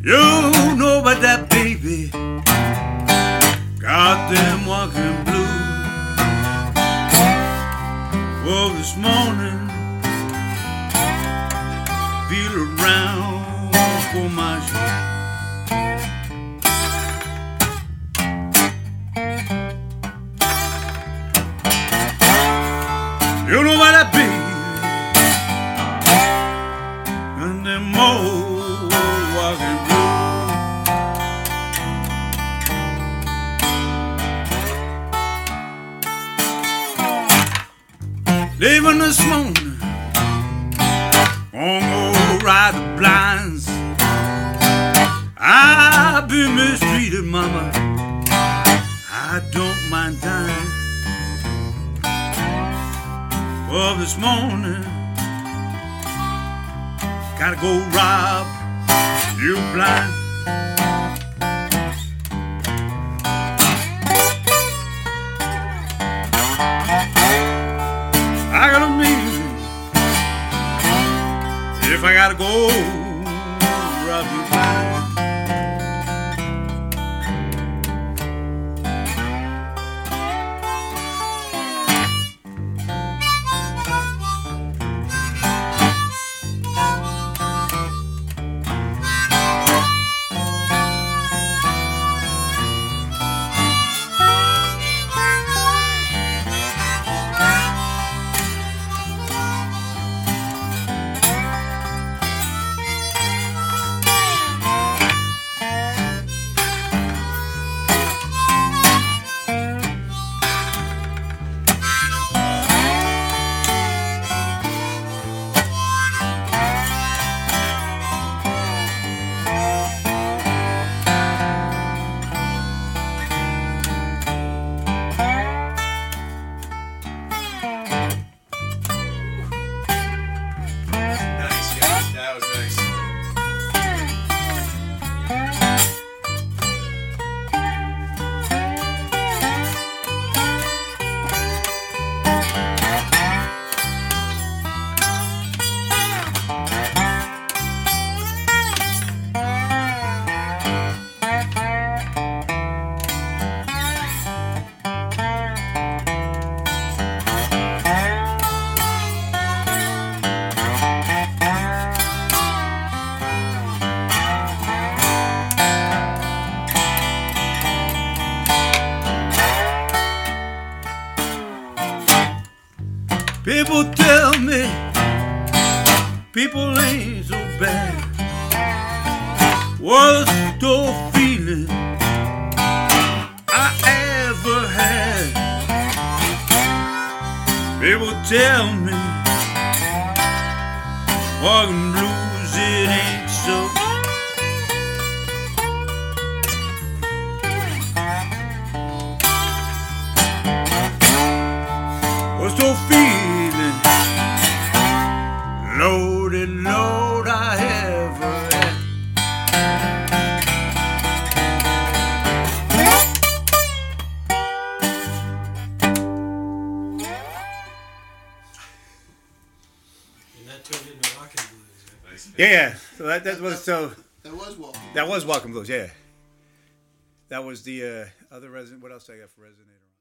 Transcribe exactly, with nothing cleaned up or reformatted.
You know about that baby, got them walking blues. Well, this morning, feel around for my shoe. You know about that baby, and them old walking blues. Leaving this morning, gonna go ride the blinds. I've been mistreated, mama, I don't mind dying. Well, this morning, gotta go rob you blind. I got a meeting if I gotta go rob you blind. People tell me people ain't so bad. Worst feeling I ever had. People tell me walking blues, it ain't so. What's so feeling loaded, load I ever had. And that turned into Walking Blues. Right? Yeah, yeah. So that, that was so. That was Walking. That was Walking Blues. Yeah. That was the uh, other resident. What else I got for resident?